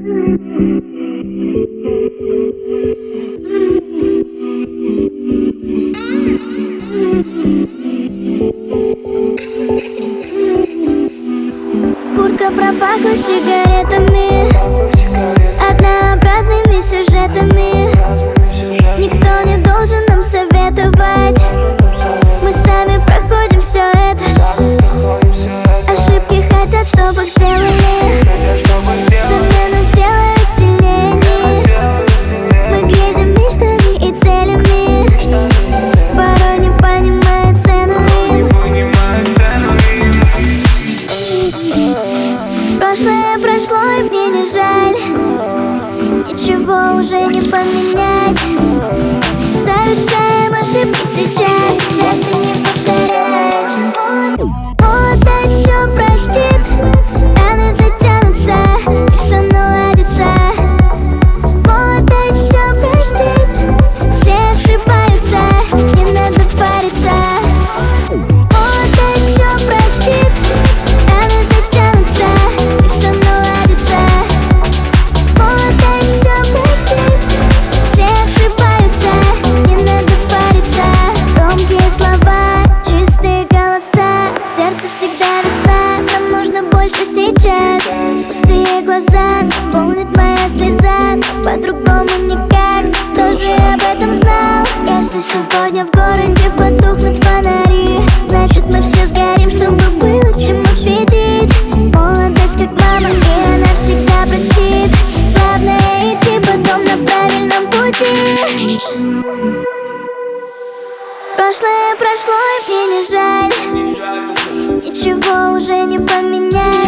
Куртка пропахла сигаретами, однообразными сюжетами. Никто не должен нам советовать, мы сами проходим все это. Ошибки хотят, чтобы их сделали, замена сделает их сильнее они. Мы грезим мечтами и целями, порой не понимая цену им. Прошлое прошло, и мне не жаль, ничего уже не поменять. Совершаем ошибки сейчас, это не повторять. Молодость все простит, раны затянутся, и все наладится. Молодость все простит, все ошибаются, не надо париться. Молодость все простит, раны затянутся, и все наладится. Молодость все простит, все ошибаются, не надо париться. Громкие слова, чистые голоса, в сердце всегда весна, нам нужно больше сейчас. Пустые глаза, наполнит моя слеза, по-другому никак, кто же об этом знал? Если сегодня в городе потухнут фонари, значит мы все сгорим, чтобы было чему светить. Молодость как мама, и она всегда простит. Главное идти потом на правильном пути. Прошлое прошло, и мне не жаль, ничего уже не поменять.